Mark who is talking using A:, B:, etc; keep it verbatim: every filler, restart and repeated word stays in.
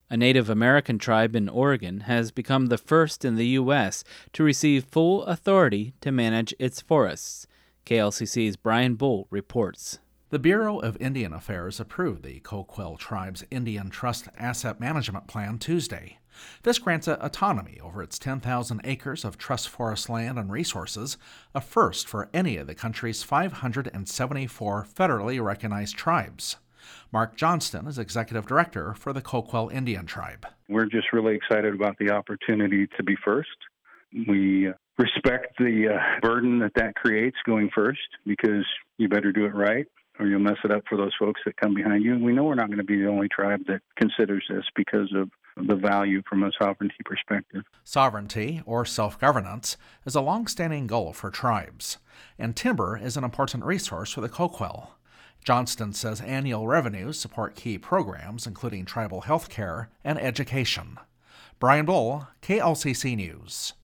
A: A Native American tribe in Oregon has become the first in the U S to receive full authority to manage its forests. K L C C's Brian Bolt reports.
B: The Bureau of Indian Affairs approved the Coquille Tribe's Indian Trust Asset Management Plan Tuesday. This grants it autonomy over its ten thousand acres of trust forest land and resources, a first for any of the country's five hundred seventy-four federally recognized tribes. Mark Johnston is executive director for the Coquille Indian Tribe.
C: We're just really excited about the opportunity to be first. We respect the uh, burden that that creates going first, because you better do it right or you'll mess it up for those folks that come behind you. And we know we're not going to be the only tribe that considers this because of the value from a sovereignty perspective.
B: Sovereignty, or self-governance, is a long-standing goal for tribes, and timber is an important resource for the Coquille. Johnston says annual revenues support key programs, including tribal health care and education. Brian Bull, K L C C News.